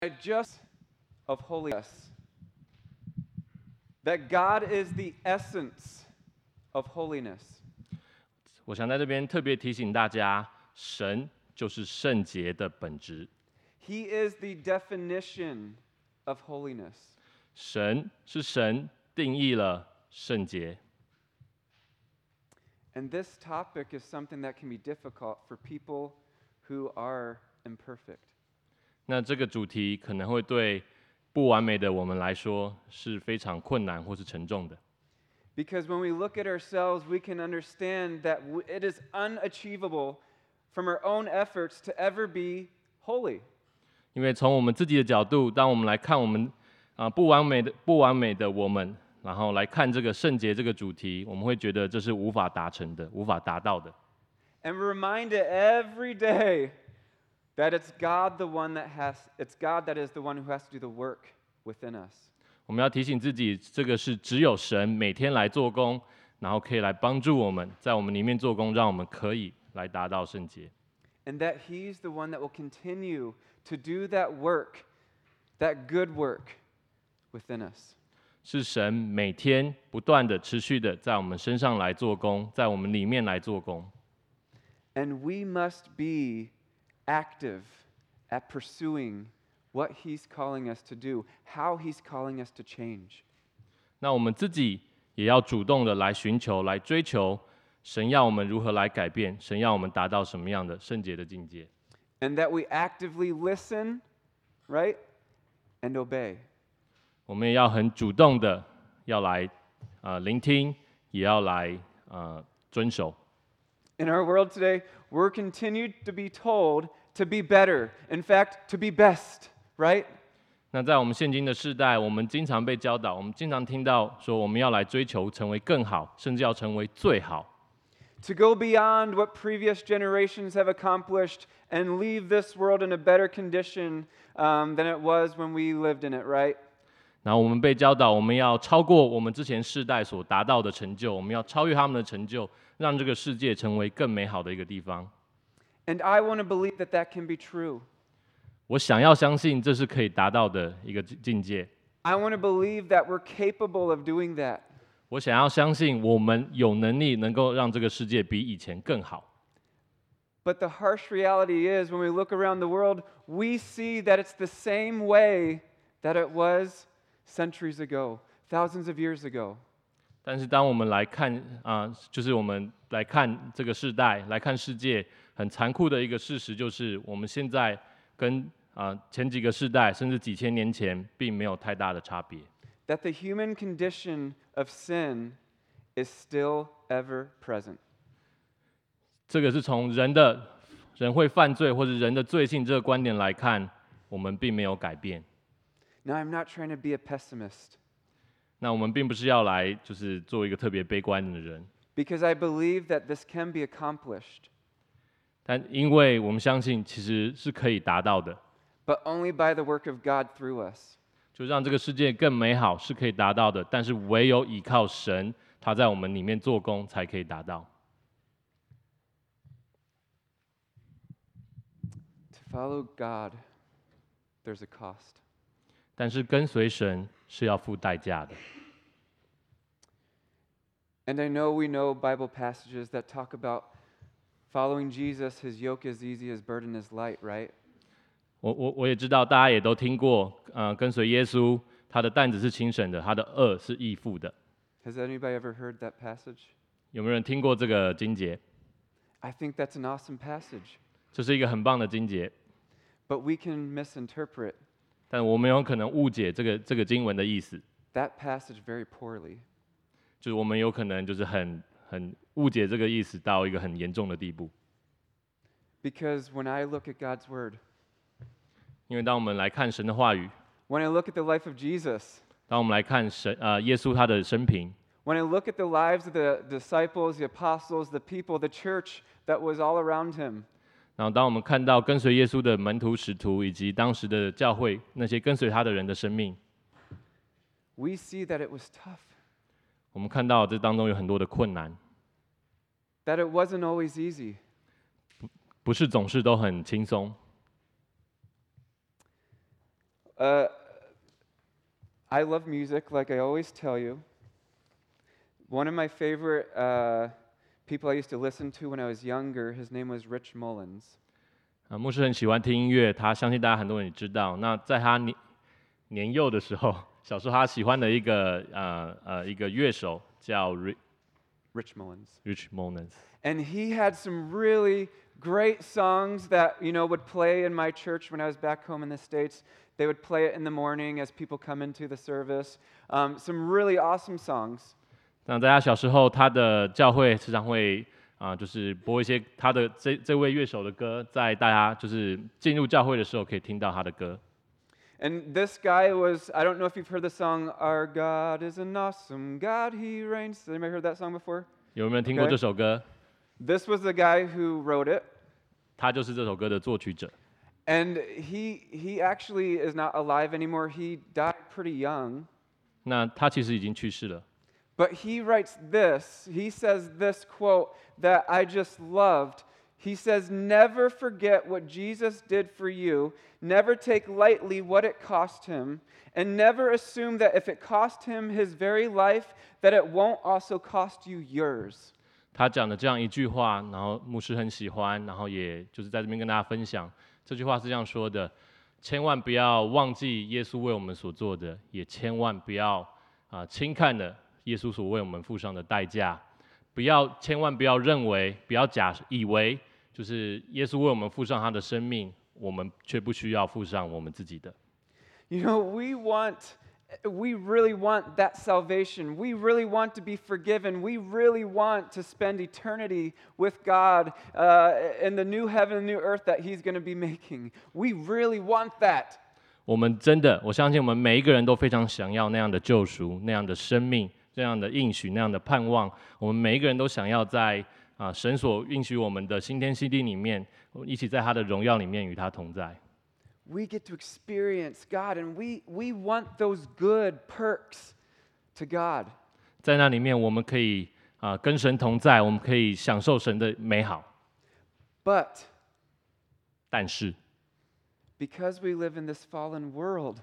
just of holiness. That God is the essence of holiness. 我想在这边特别提醒大家，神就是圣洁的本质。 He is the definition of holiness. 神定义了圣洁。 And this topic is something that can be difficult for people who are imperfect. 那这个主题可能会对不完美的我们来说是非常困难或是沉重的。 Because when we look at ourselves, we can understand that it is unachievable from our own efforts to ever be holy. 因为从我们自己的角度，当我们来看我们不完美的我们，然后来看这个圣洁这个主题，我们会觉得这是无法达成的，无法达到的。 And we're reminded every day that it's God that is the one who has to do the work within us. 我们要提醒自己，这个是只有神每天来做工，然后可以来帮助我们，在我们里面做工，让我们可以来达到圣洁。 And that He's the one that will continue to do that work, that good work within us. 是神每天不断的、持续的在我们身上来做工，在我们里面来做工。 And we must be active at pursuing what He's calling us to do, how He's calling us to change. 那我们自己也要主动的来寻求、来追求神要我们如何来改变，神要我们达到什么样的圣洁的境界。 And that we actively listen, right? And obey. 我们也要很主动的要来聆听，也要来遵守。 In our world today, we're continued to be told to be better. In fact, to be best, right? 那在我们现今的世代，我们经常被教导，我们经常听到说，我们要来追求成为更好，甚至要成为最好。 To go beyond what previous generations have accomplished and leave this world in a better condition than it was when we lived in it, right? 然后我们被教导，我们要超过我们之前世代所达到的成就，我们要超越他们的成就，让这个世界成为更美好的一个地方。 And I want to believe that that can be true. 我想要相信这是可以达到的一个境界。 I want to believe that we're capable of doing that. 我想要相信我们有能力能够让这个世界比以前更好。 But the harsh reality is, when we look around the world, we see that it's the same way that it was centuries ago, thousands of years ago. 但是当我们来看就是我们来看这个世代，来看世界，很残酷的一个事实就是，我们现在跟前几个世代，甚至几千年前，并没有太大的差别。 That the human condition of sin is still ever present. 这个是从人会犯罪或者人的罪性这个观点来看，我们并没有改变。 Now, I'm not trying to be a pessimist. 那我们并不是要来就是做一个特别悲观的人， Because I believe that this can be accomplished, 但因为我们相信其实是可以达到的， but only by the work of God through us. 就让这个世界更美好是可以达到的，但是唯有依靠神，他在我们里面做工才可以达到。 To follow God, there's a cost. 但是跟随神是要付代价的。 And I know we know Bible passages that talk about following Jesus, his yoke is easy, his burden is light, right? 我也知道，大家也都听过，跟随耶稣，他的担子是轻省的，他的轭是易负的。 Has anybody ever heard that passage? 有没有人听过这个经节？ I think that's an awesome passage, 这是一个很棒的经节， but we can misinterpret 但我们有可能误解这个经文的意思， that passage very poorly. 就是我们有可能就是很误解这个意思到一个很严重的地步。 Because when I look at God's word, 因为当我们来看神的话语， when I look at the life of Jesus, 当我们来看耶稣他的生平， when I look at the lives of the disciples, the apostles, the people, the church that was all around him, 然后当我们看到跟随耶稣的门徒使徒以及当时的教会那些跟随他的人的生命， we see that it was tough, 我们看到这当中有很多的困难， that it wasn't always easy. 不是总是都很轻松。 Uh, I love music, like I always tell you. One of my favorite people I used to listen to when I was younger, his name was Rich Mullins. 牧师很喜欢听音乐，他相信大家很多人也知道。那在他年幼的时候，小时候他喜欢的一个乐手叫 Rich Mullins. Rich Mullins。 And he had some really great songs that, would play in my church when I was back home in the States. They would play it in the morning as people come into the service. Some really awesome songs. 那在他小时候，他的教会时常会就是播一些他的这位乐手的歌，在大家就是进入教会的时候可以听到他的歌。 And this guy was, I don't know if you've heard the song, Our God is an awesome God, He reigns. Has anybody heard that song before? 有没有听过这首歌？ This was the guy who wrote it. 他就是这首歌的作曲者。 And he actually is not alive anymore. He died pretty young. 那他其实已经去世了。 But he writes this. He says this quote that I just loved. He says, "Never forget what Jesus did for you. Never take lightly what it cost him. And never assume that if it cost him his very life, that it won't also cost you yours." 他讲的这样一句话，然后牧师很喜欢，然后也就是在这边跟大家分享。这句话是这样说的：千万不要忘记耶稣为我们所做的，也千万不要轻看了耶稣所为我们付上的代价。千万不要认为，不要以为，就是耶稣为我们付上他的生命，我们却不需要付上我们自己的。 We really want that salvation. We really want to be forgiven. We really want to spend eternity with God in the new heaven and new earth that He's going to be making. We really want that. 我相信我们每一个人都非常想要那样的救赎、那样的生命、这样的应许、那样的盼望。我们每一个人都想要在神所应许我们的新天新地里面，一起在他的荣耀里面与他同在。 We get to experience God, and we want those good perks to God. 在那里面，我们可以跟神同在，我们可以享受神的美好。但是 because we live in this fallen world,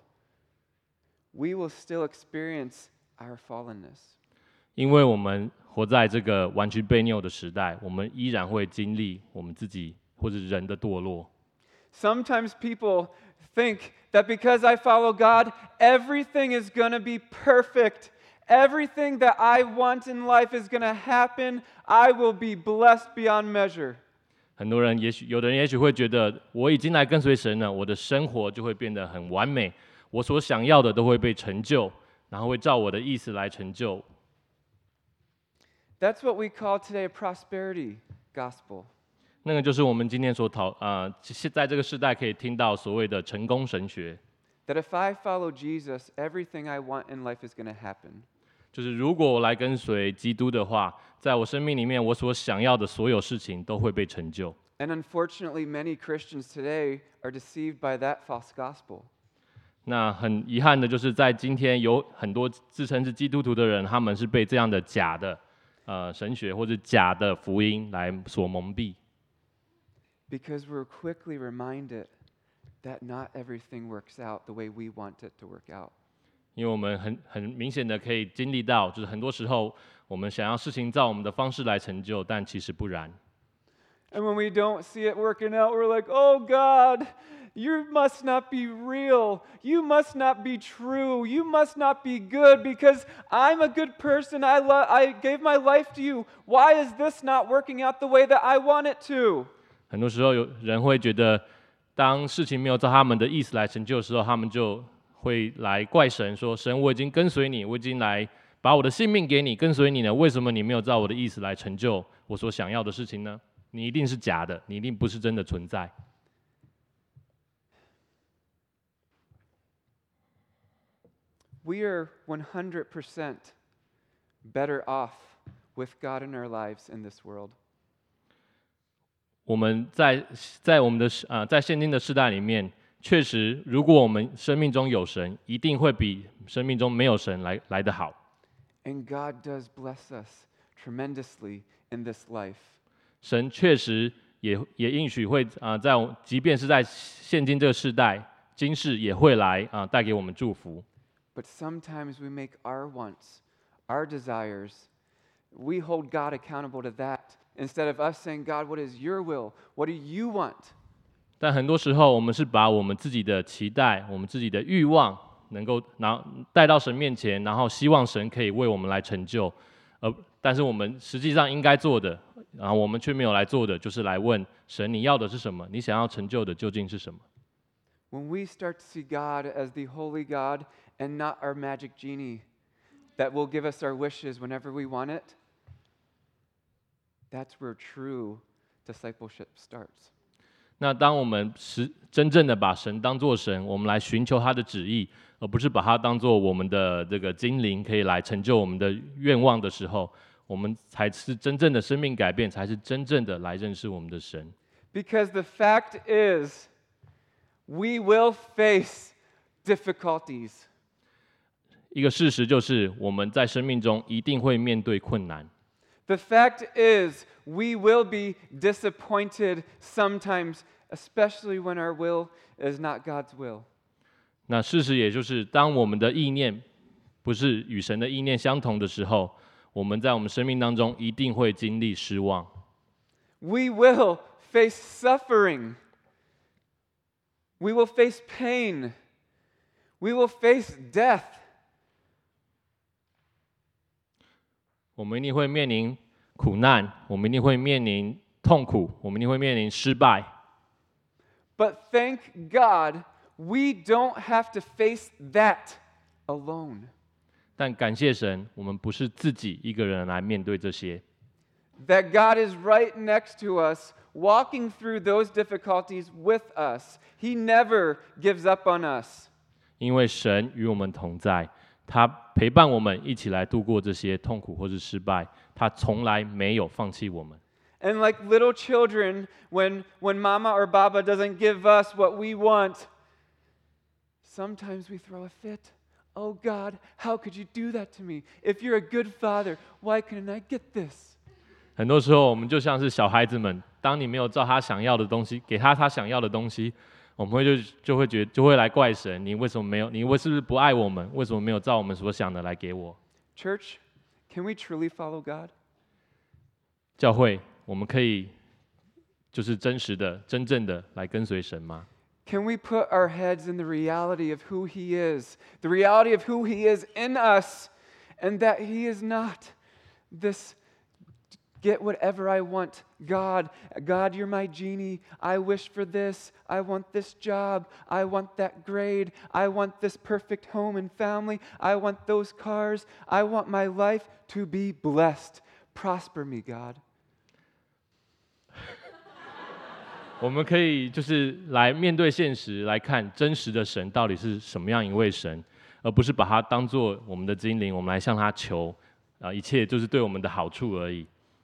we will still experience our fallenness. 因为我们活在这个完全悖谬的时代，我们依然会经历我们自己或者人的堕落。 Sometimes people think that because I follow God, everything is going to be perfect. Everything that I want in life is going to happen. I will be blessed beyond measure. 有的人也许会觉得，我已经来跟随神了，我的生活就会变得很完美，我所想要的都会被成就，然后会照我的意思来成就。 That's what we call today a prosperity gospel. 那个就是我们今天在这个时代可以听到所谓的成功神学。 That if I follow Jesus, everything I want in life is going to happen. 就是如果我来跟随基督的话，在我生命里面，我所想要的所有事情都会被成就。 And unfortunately, many Christians today are deceived by that false gospel. 那很遗憾的就是，在今天有很多自称是基督徒的人，他们是被这样的假的神学或者假的福音来所蒙蔽。 Because we're quickly reminded that not everything works out the way we want it to work out. 因为我们很明显的可以经历到，就是很多时候我们想要事情照我们的方式来成就，但其实不然。 And when we don't see it working out, we're like, "Oh God, you must not be real. You must not be true. You must not be good because I'm a good person. I gave my life to you. Why is this not working out the way that I want it to?" 很多时候有人会觉得，当事情没有照他们的意思来成就的时候，他们就会来怪神，说：“神，我已经跟随你，我已经来把我的性命给你，跟随你了，为什么你没有照我的意思来成就我所想要的事情呢？你一定是假的，你一定不是真的存在。” We are 100% better off with God in our lives in this world. 我们在我们的在现今的世代里面，确实，如果我们生命中有神，一定会比生命中没有神来得好。 And God does bless us tremendously in this life. 神确实也应许会即便是在现今这个世代， 今世也会来带给我们祝福。 But sometimes we make our wants, our desires, we hold God accountable to that instead of us saying, God, what is your will? What do you want? 但很多时候，我们是把我们自己的期待、我们自己的欲望，能够带到神面前，然后希望神可以为我们来成就。但是我们实际上应该做的，然后我们却没有来做的，就是来问神：你要的是什么？你想要成就的究竟是什么？ When we start to see God as the holy God and not our magic genie that will give us our wishes whenever we want it, that's where true discipleship starts. 那当我们真正的把神当作神，我们来寻求他的旨意，而不是把他当作我们的这个精灵，可以来成就我们的愿望的时候，我们才是真正的生命改变，才是真正的来认识我们的神。 Because the fact is, we will face difficulties. 一个事实就是，我们在生命中一定会面对困难。 The fact is, we will be disappointed sometimes, especially when our will is not God's will. 那事实也就是，当我们的意念不是与神的意念相同的时候，我们在我们生命当中一定会经历失望。 We will face suffering. We will face pain. We will face death. 我们一定会面临苦难，我们一定会面临痛苦，我们一定会面临失败。 But thank God, we don't have to face that alone. 但感谢神，我们不是自己一个人来面对这些。 That God is right next to us, walking through those difficulties with us. He never gives up on us. 因为神与我们同在，他陪伴我们一起来度过这些痛苦或是失败，他从来没有放弃我们。 And like little children, when mama or baba doesn't give us what we want, sometimes we throw a fit. Oh God, how could you do that to me? If you're a good father, why couldn't I get this? 很多时候，我们就像是小孩子们，当你没有照他想要的东西，给他想要的东西，我们就会来怪神，你为什么没有？你是不是不爱我们？为什么没有照我们所想的来给我？ Church, can we truly follow God? 教会，我们可以就是真实的、真正的来跟随神吗？ Can we put our heads in the reality of who He is, the reality of who He is in us, and that He is not this get whatever I want. God, you're my genie. I wish for this. I want this job. I want that grade. I want this perfect home and family. I want those cars. I want my life to be blessed. Prosper me, God. 我们可以就是来面对现实，来看真实的神到底是什么样一位神，而不是把它当作我们的精灵，我们来向他求，一切就是对我们的好处而已。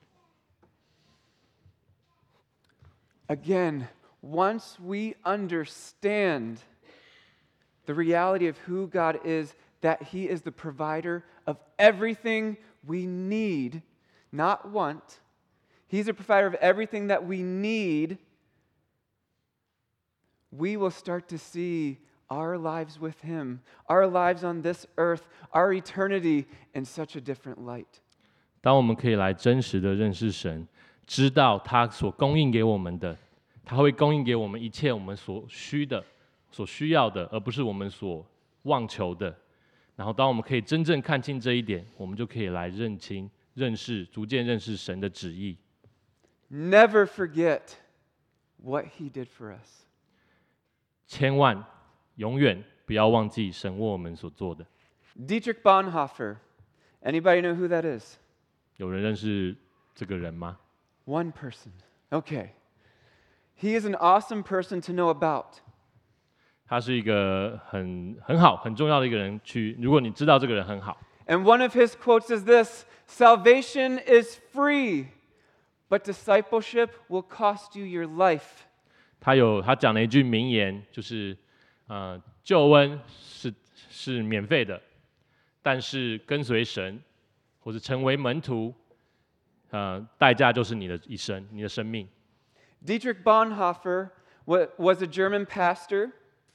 Again, once we understand the reality of who God is, that He is the provider of everything we need, not want. He's a provider of everything that we need. We will start to see our lives with Him, our lives on this earth, our eternity in such a different light. 当我们可以来真实的认识神，知道他所供应给我们的，他会供应给我们一切我们所需要的，而不是我们所妄求的。然后，当我们可以真正看清这一点，我们就可以来逐渐认识神的旨意。 Never forget what He did for us. 千万永远不要忘记神为我们所做的。 Dietrich Bonhoeffer. Anybody know who that is? 有人认识这个人吗？ One person. Okay. He is an awesome person to know about. 他是一个很好、很重要的一个人。如果你知道这个人很好。 And one of his quotes is this: Salvation is free, but discipleship will cost you your life. 他讲了一句名言，就是救恩是免费的，但是跟随神或是成为门徒，代价就是你的一生，你的生命。 Dietrich Bonhoeffer was a German pastor,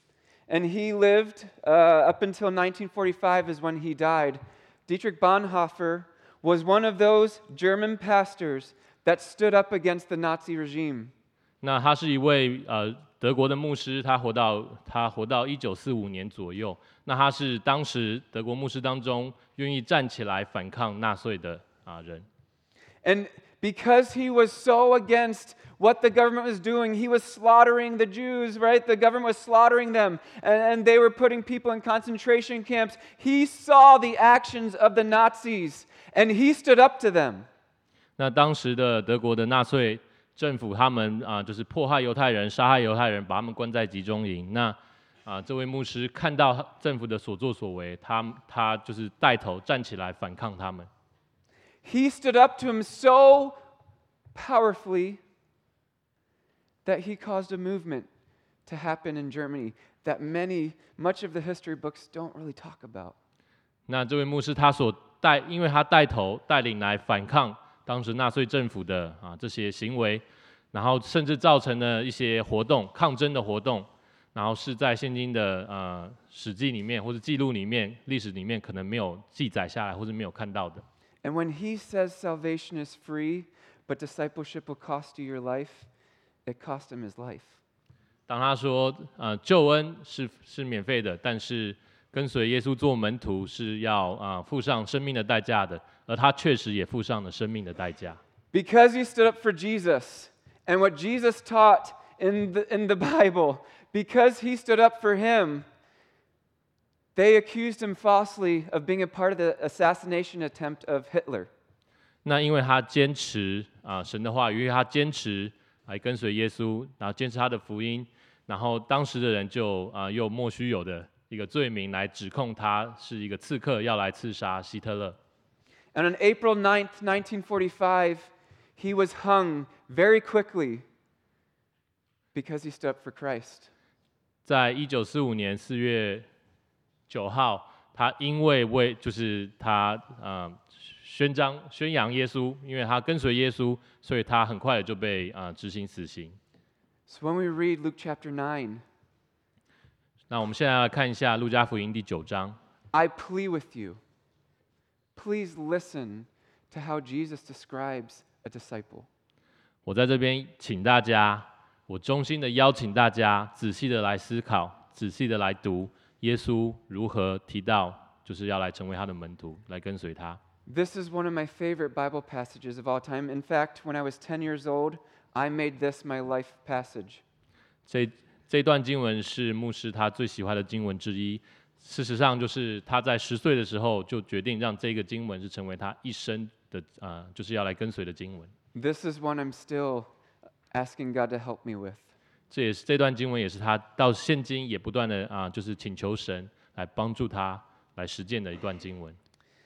and he lived up until 1945 is when he died. Dietrich Bonhoeffer was one of those German pastors that stood up against the Nazi regime. 那他是一位德国的牧师，他活到1945年左右。那他是当时德国牧师当中愿意站起来反抗纳粹的人。 And because he was so against what the government was doing, he was slaughtering the Jews, right? The government was slaughtering them, and they were putting people in concentration camps. He saw the actions of the Nazis, and he stood up to them. 那当时的德国的纳粹政府，他们就是迫害犹太人、杀害犹太人，把他们关在集中营。那这位牧师看到政府的所作所为，他就是带头站起来反抗他们。 He stood up to him so powerfully that he caused a movement to happen in Germany that much of the history books don't really talk about. 那这位牧师因为他带头带领来反抗当时纳粹政府的这些行为，然后甚至造成了一些活动、抗争的活动，然后是在现今的史记里面或者记录里面、历史里面可能没有记载下来或者没有看到的。 And when he says salvation is free, but discipleship will cost you your life, it cost him his life. 当他说救恩是免费的，但是跟随耶稣做门徒是要付上生命的代价的，而他确实也付上了生命的代价。 Because he stood up for Jesus and what Jesus taught in the Bible, because he stood up for him, they accused him falsely of being a part of the assassination attempt of Hitler. 那因为他坚持神的话语，因为他坚持来跟随耶稣，然后坚持他的福音，然后当时的人就用莫须有的一个罪名来指控他是一个刺客，要来刺杀希特勒。 And on April 9th, 1945, he was hung very quickly because he stood up for Christ. 在1945年4月9号，他因为就是他宣扬耶稣，因为他跟随耶稣，所以他很快的就被执行死刑。 So when we read Luke chapter 9, 那我们现在来看一下路加福音第9章。 I plead with you, please listen to how Jesus describes a disciple. 我在这边请大家，我衷心的邀请大家仔细的来思考，仔细的来读耶稣如何提到，就是要来成为他的门徒，来跟随他。 This is one of my favorite Bible passages of all time. In fact, when I was 10 years old, I made this my life passage. 这段经文是牧师他最喜欢的经文之一。事实上，就是他在10岁的时候就决定让这个经文是成为他一生的就是要来跟随的经文。 This is one I'm still asking God to help me with. 这段经文也是他到现今也不断的就是请求神来帮助他来实践的一段经文。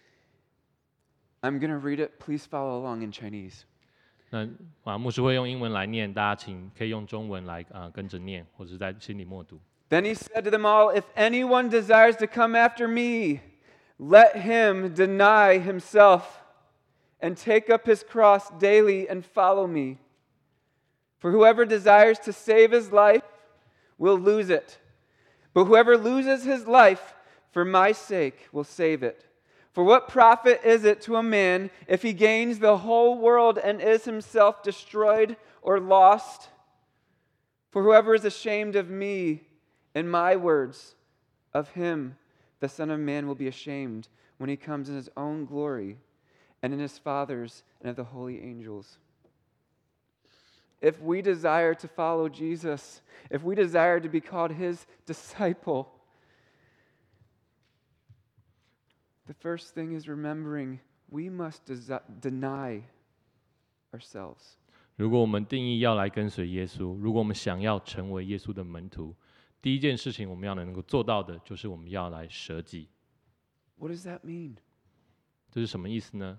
I'm going to read it. Please follow along in Chinese. 那牧师会用英文来念，大家可以用中文来跟着念，或者是在心里默读。 Then he said to them all, "If anyone desires to come after me, let him deny himself and take up his cross daily and follow me. For whoever desires to save his life will lose it. But whoever loses his life for my sake will save it. For what profit is it to a man if he gains the whole world and is himself destroyed or lost? For whoever is ashamed of me and my words, of him the Son of Man will be ashamed when he comes in his own glory and in his Father's and of the holy angels." If we desire to follow Jesus, if we desire to be called his disciple, the first thing is remembering we must deny ourselves. 如果我们定义要来跟随耶稣，如果我们想要成为耶稣的门徒，第一件事情我们要能够做到的，就是我们要来舍己。 What does that mean? 这是什么意思呢？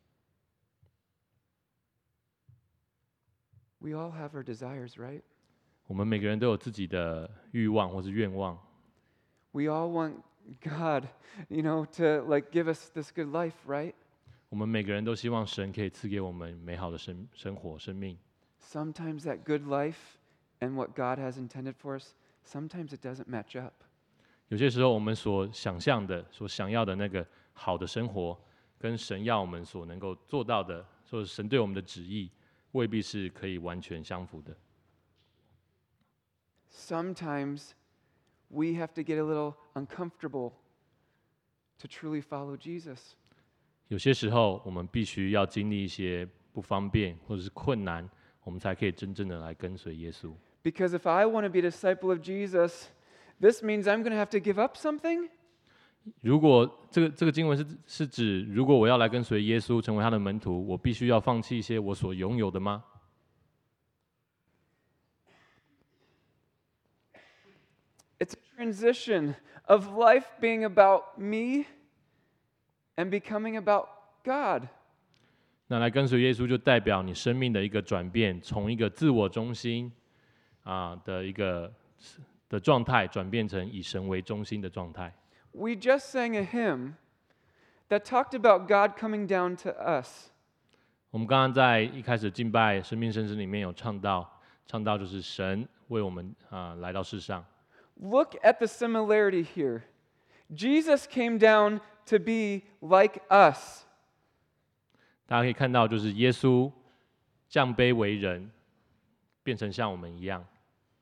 We all have our desires, right? 我们每个人都有自己的欲望或是愿望。 We all want God, to give us this good life, right? 我们每个人都希望神可以赐给我们美好的生活、生命。 Sometimes that good life and what God has intended for us, sometimes it doesn't match up. 有些时候我们所想象的、所想要的那个好的生活，跟神要我们所能够做到的，或者神对我们的旨意，未必是可以完全相符的。 Sometimes we have to get a little uncomfortable to truly follow Jesus. 有些时候，我们必须要经历一些不方便或者是困难，我们才可以真正的来跟随耶稣。 Because if I want to be a disciple of Jesus, this means I'm going to have to give up something. 如果这个经文是指，如果我要来跟随耶稣，成为他的门徒，我必须要放弃一些我所拥有的吗？ It's a transition of life being about me and becoming about God. 那来跟随耶稣，就代表你生命的一个转变，从一个自我中心的一个的状态，转变成以神为中心的状态。 We just sang a hymn that talked about God coming down to us. 我们刚刚在一开始敬拜生命圣诗里面有唱到就是神为我们来到世上。 Look at the similarity here. Jesus came down to be like us. 大家可以看到，就是耶稣降卑为人，变成像我们一样。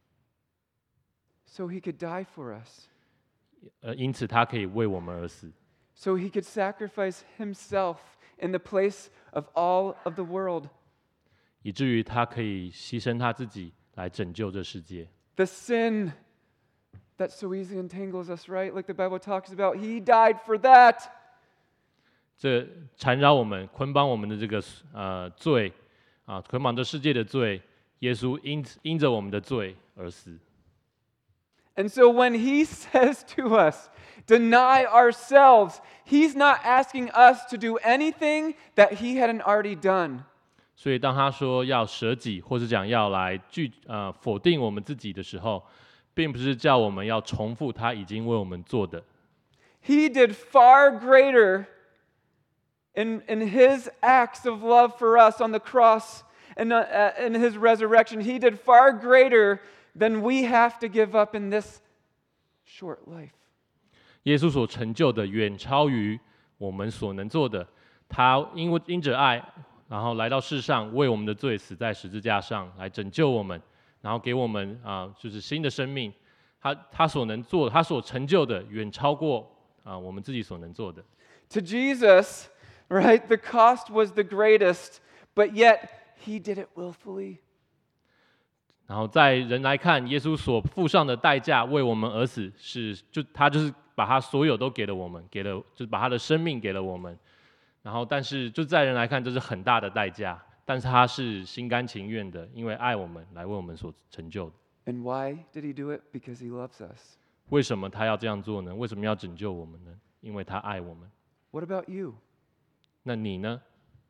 So he could die for us. 因此他可以为我们而死。 So he could sacrifice himself in the place of all of the world. 以至于他可以牺牲他自己来拯救这世界。 The sin that so easily entangles us, right? Like the Bible talks about, he died for that. 这缠绕我们、捆绑我们的这个罪捆绑这世界的罪，耶稣因着我们的罪而死。 And so when he says to us, deny ourselves, he's not asking us to do anything that he hadn't already done. 所以当他说要舍己，或是讲要来否定我们自己的时候，并不是叫我们要重复他已经为我们做的。 He did far greater in his acts of love for us on the cross and in his resurrection. He did far greater than we have to give up in this short life. 耶稣所成就的远超于我们所能做的。他因着爱，然后来到世上，为我们的罪死在十字架上，来拯救我们，然后给我们就是新的生命。他所能做的，他所成就的，远超过我们自己所能做的。 To Jesus, right, the cost was the greatest, but yet he did it willfully. 然后在人来看，耶稣所付上的代价为我们而死，他就是把他所有都给了我们，就是把他的生命给了我们。然后，但是就在人来看，这是很大的代价，但是他是心甘情愿的，因为爱我们，来为我们所成就的。 And why did he do it? Because he loves us. 为什么他要这样做呢？为什么要拯救我们呢？因为他爱我们。 What about you? 那你呢？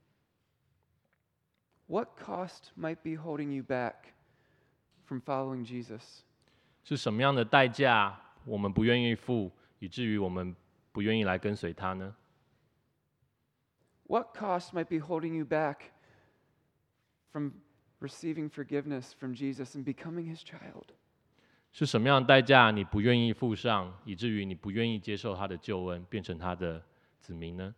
What cost might be holding you back from following Jesus? 是什么样的代价我们不愿意付，以至于我们不愿意来跟随他呢？ What cost might be holding you back from receiving forgiveness from Jesus and becoming his child? 是什么样的代价你不愿意付上，以至于你不愿意接受他的救恩，变成他的子民呢？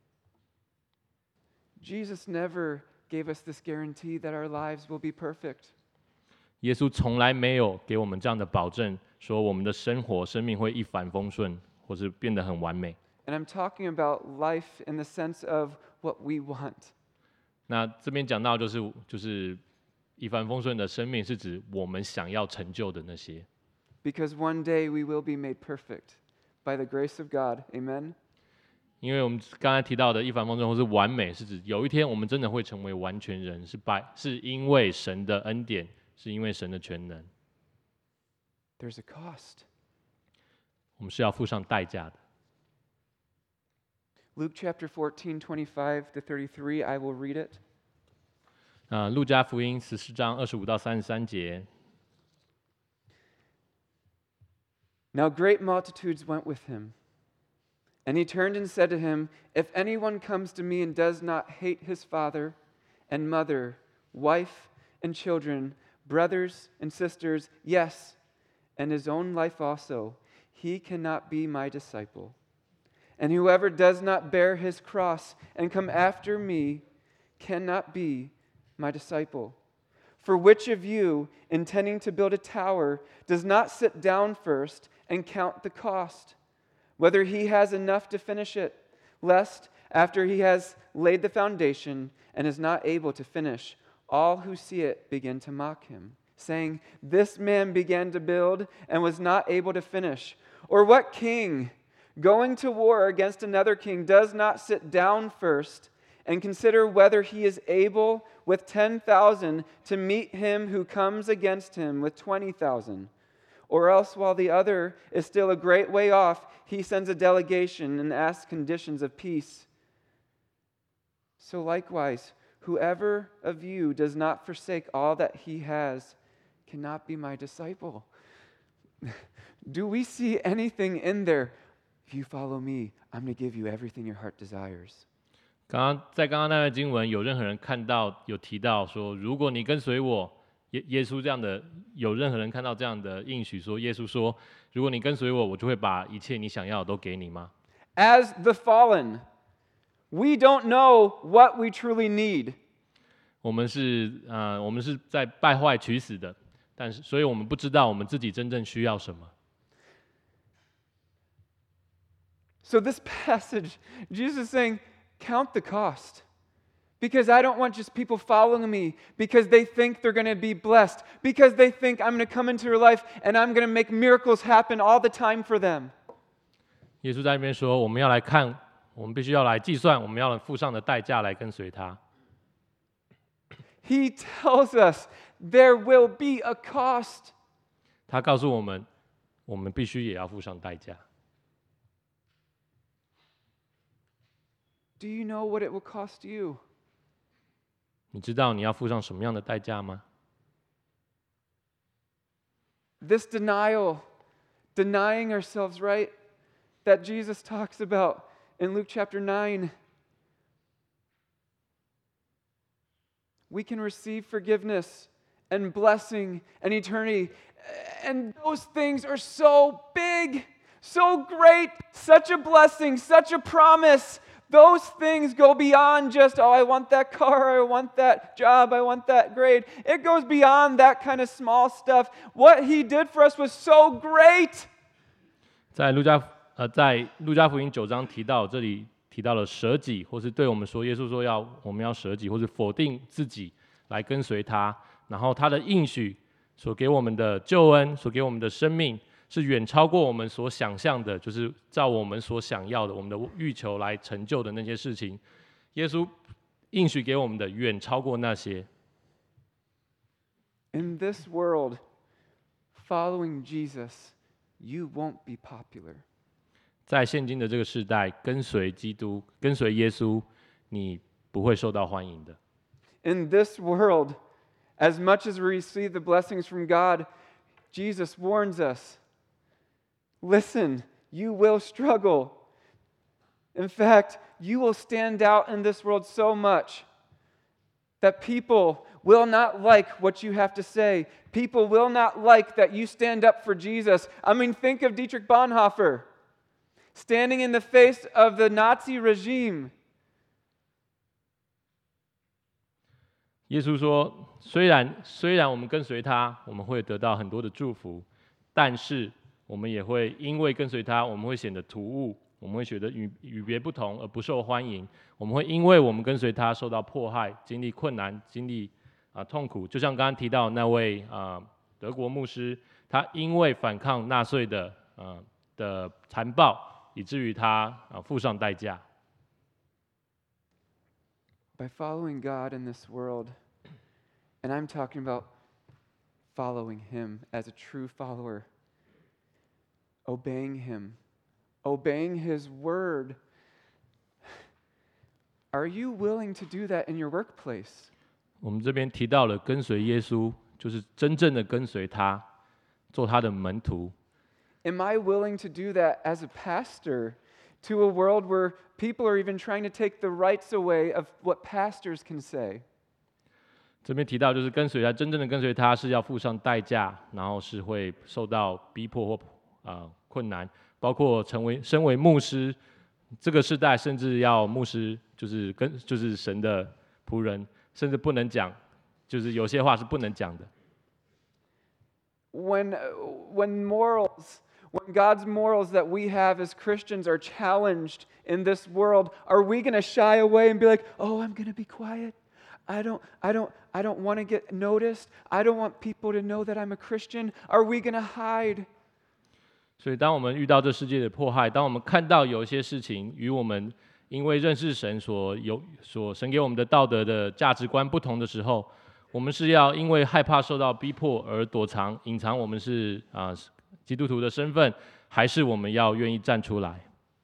Jesus never gave us this guarantee that our lives will be perfect. 耶稣从来没有给我们这样的保证，说我们的生命会一帆风顺，或是变得很完美。 And I'm talking about life in the sense of what we want. 那这边讲到就是一帆风顺的生命，是指我们想要成就的那些。 Because one day we will be made perfect by the grace of God. Amen? 因为我们刚才提到的一帆风顺或是完美，是指有一天我们真的会成为完全人，是因为神的恩典，是因为神的全能。 There's a cost. 我们是要付上代价的。 Luke chapter 14, 25 to 33, I will read it. 路加福音14章25到33节。 Now great multitudes went with him. And he turned and said to him, If anyone comes to me and does not hate his father and mother, wife and children, brothers and sisters, yes, and his own life also, he cannot be my disciple. And whoever does not bear his cross and come after me cannot be my disciple. For which of you, intending to build a tower, does not sit down first and count the cost, whether he has enough to finish it, lest, after he has laid the foundation and is not able to finish, all who see it begin to mock him, saying, this man began to build and was not able to finish. Or what king, going to war against another king, does not sit down first and consider whether he is able with 10,000 to meet him who comes against him with 20,000? Or else, while the other is still a great way off, he sends a delegation and asks conditions of peace. So likewise, whoever of you does not forsake all that he has cannot be my disciple. Do we see anything in there? If you follow me, I'm going to give you everything your heart desires. 刚刚那段经文，有任何人看到有提到说，如果你跟随我，耶稣这样的，有任何人看到这样的应许说，耶稣说，如果你跟随我，我就会把一切你想要的都给你吗？ As the fallen, we don't know what we truly need. 我们是在败坏取死的，但是所以我们不知道我们自己真正需要什么。 So this passage, Jesus is saying, count the cost. Because I don't want just people following me because they think they're going to be blessed. Because they think I'm going to come into their life and I'm going to make miracles happen all the time for them. 耶稣在那边说，我们要来看，我们必须要来计算，我们要付上的代价来跟随他。 He tells us there will be a cost. 他告诉我们，我们必须也要付上代价。 Do you know what it will cost you? 你知道你要付上什么样的代价吗？ This denial, denying ourselves, right? That Jesus talks about in Luke chapter 9. We can receive forgiveness and blessing and eternity. And those things are so big, so great, such a blessing, such a promise. Those things go beyond just, oh, I want that car, I want that job, I want that grade. It goes beyond that kind of small stuff. What he did for us was so great. 在路加福音9章这里提到了舍己，或是对我们说，耶稣说我们要舍己，或是否定自己来跟随他。然后他的应许所给我们的救恩，所给我们的生命，是远超过我们所想象的，就是照我们所想要的，我们的欲求来成就的那些事情。耶稣应许给我们的远超过那些。 In this world, following Jesus, you won't be popular. 在现今的这个时代，跟随基督、跟随耶稣，你不会受到欢迎的。 In this world, as much as we receive the blessings from God, Jesus warns us, listen, you will struggle. In fact, you will stand out in this world so much that people will not like what you have to say. People will not like that you stand up for Jesus. I mean, think of Dietrich Bonhoeffer standing in the face of the Nazi regime. 耶稣说，虽然我们跟随他，我们会得到很多的祝福，但是我们也会因为跟随他，我们会显得突兀，我们会觉得与别不同而不受欢迎。我们会因为我们跟随他受到迫害，经历困难，经历痛苦。就像刚刚提到那位德国牧师，他因为反抗纳粹的残暴，以至于他付上代价。 By following God in this world, and I'm talking about following Him as a true follower, obeying Him, obeying His word. Are you willing to do that in your workplace? 我们这边提到了跟随耶稣，就是真正的跟随他，做他的门徒。 Am I willing to do that as a pastor to a world where people are even trying to take the rights away of what pastors can say? 这边提到就是跟随他，真正的跟随他是要付上代价，然后是会受到逼迫或困难，包括身为牧师，这个世代甚至要牧师就是神的仆人，甚至不能讲，就是有些话是不能讲的。 When morals, when God's morals that we have as Christians are challenged in this world, are we going to shy away and be like, "Oh, I'm going to be quiet. I don't want to get noticed. I don't want people to know that I'm a Christian." Are we going to hide? 所以，当我们遇到这世界的迫害，当我们看到有一些事情与我们因为认识神所神给我们的道德的价值观不同的时候，我们是要因为害怕受到逼迫而躲藏、隐藏我们是基督徒的身份，还是我们要愿意站出来？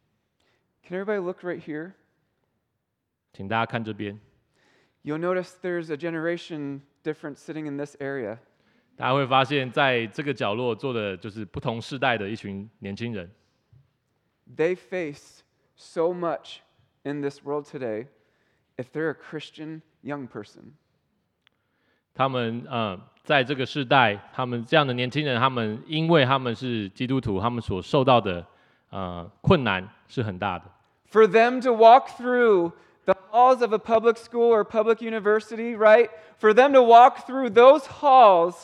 Can everybody look right here? 请大家看这边， You'll notice there's a generation difference sitting in this area. 大家会发现在这个角落坐的就是不同世代的一群年轻人。 They face so much in this world today if they're a Christian young person. 他们在这个世代，他们这样的年轻人，他们因为他们是基督徒，他们所受到的困难是很大的。 For them to walk through the halls of a public school or public university, right? For them to walk through those halls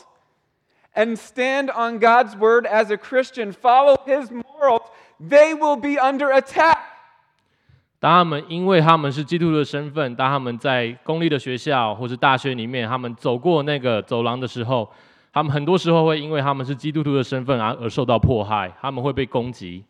and stand on God's word as a Christian, follow His morals, they will be under attack. 当他们因为他们是基督徒的身份，当他们在公立的学校或是大学里面，他们走过那个走廊的时候，他们很多时候会因为他们是基督徒的身份而受到迫害，他们会被攻击。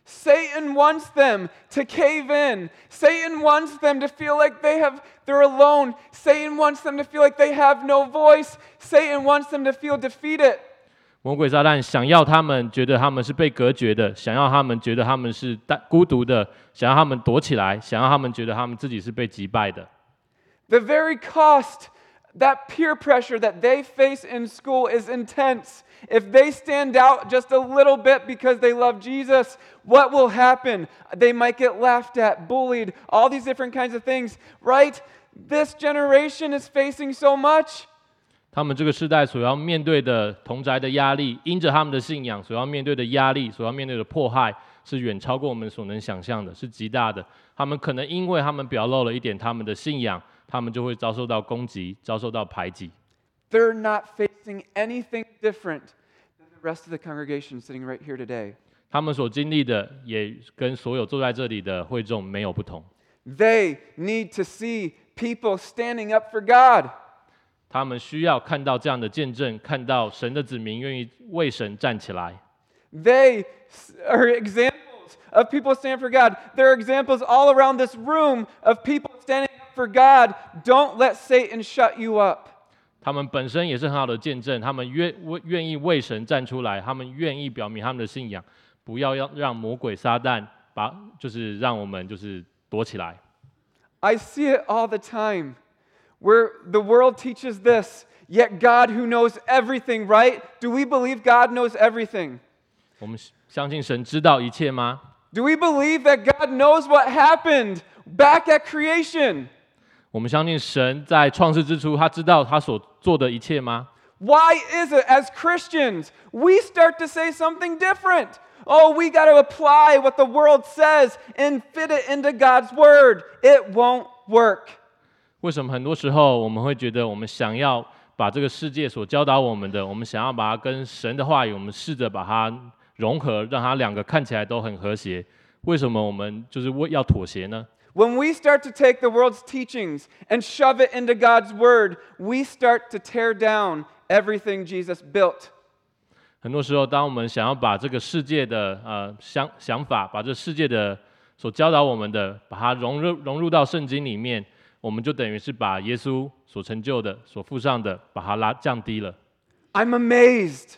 Satan wants them to cave in. Satan wants them to feel like they're alone. Satan wants them to feel like they have no voice. Satan wants them to feel defeated. 魔鬼撒旦想要他们觉得他们是被隔绝的，想要他们觉得他们是孤独的，想要他们躲起来，想要他们觉得他们自己是被击败的。 The very cost, that peer pressure that they face in school is intense. If they stand out just a little bit because they love Jesus, what will happen? They might get laughed at, bullied, all these different kinds of things, right? This generation is facing so much. 他们这个世代所要面对的同宅的压力，因着他们的信仰所要面对的压力，所要面对的迫害，是远超过我们所能想象的，是极大的。他们可能因为他们表露了一点他们的信仰，他们就会遭受到攻击，遭受到排挤。 They're not facing anything different than the rest of the congregation sitting right here today. 他们所经历的也跟所有坐在这里的会众没有不同。 They need to see people standing up for God. 他们需要看到这样的见证，看到神的子民愿意为神站起来。 They are examples of people standing for God. There are examples all around this room of people standing up for God. Don't let Satan shut you up. 他们本身也是很好的见证，他们愿意为神站出来，他们愿意表明他们的信仰，不要让魔鬼撒旦就是让我们就是躲起来。 I see it all the time. Where the world teaches this, yet God who knows everything, right? Do we believe God knows everything? 我们相信神知道一切吗？ Do we believe that God knows what happened back at creation? 我们相信神在创世之初，他知道他所做的一切吗？ Why is it as Christians we start to say something different? Oh, we got to apply what the world says and fit it into God's word. It won't work. 为什么很多时候我们会觉得我们想要把这个世界所教导我们的，我们想要把它跟神的话语，我们试着把它融合，让它两个看起来都很和谐？为什么我们就是要妥协呢？ When we start to take the world's teachings and shove it into God's word, we start to tear down everything Jesus built. 很多时候，当我们想要把这个世界的想法，把这世界的所教导我们的，把它融入到圣经里面，我们就等于是把耶稣所成就的、所付上的，把它降低了。 I'm amazed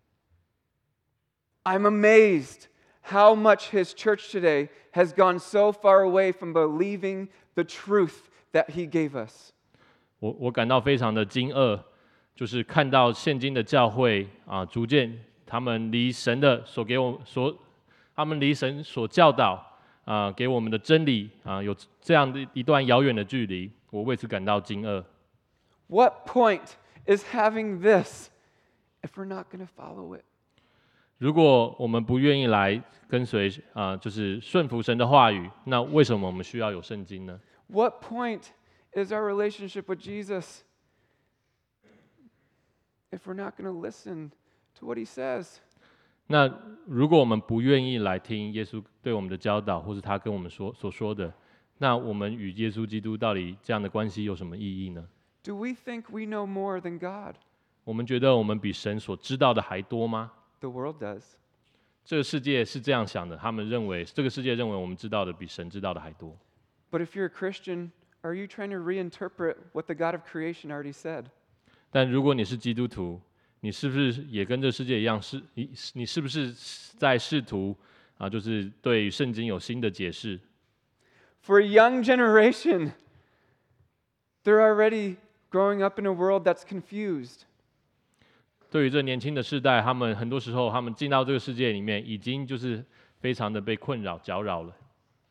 how much His church today has gone so far away from believing the truth that He gave us. 我感到非常的惊愕，就是看到现今的教会逐渐他们离神的他们离神所教导给我们的真理有这样的一段遥远的距离，我为此感到惊愕。 What point is having this if we're not going to follow it? 如果我们不愿意来跟随就是顺服神的话语，那为什么我们需要有圣经呢？ What point is our relationship with Jesus if we're not going to listen to what he says? 那如果我们不愿意来听耶稣对我们的教导，或是他跟我们所说的，那我们与耶稣基督到底这样的关系有什么意义呢？ Do we think we know more than God? 我们觉得我们比神所知道的还多吗？ The world does. 这个世界是这样想的，他们认为这个世界认为我们知道的比神知道的还多。 But if you're a Christian, are you trying to reinterpret what the God of creation already said? 但如果你是基督徒，你是不是也跟这世界一样，你是不是在试图就是对圣经有新的解释？ For a young generation, they're already growing up in a world that's confused. 对于这年轻的世代，他们很多时候他们进到这个世界里面，已经就是非常的被困扰、搅扰了。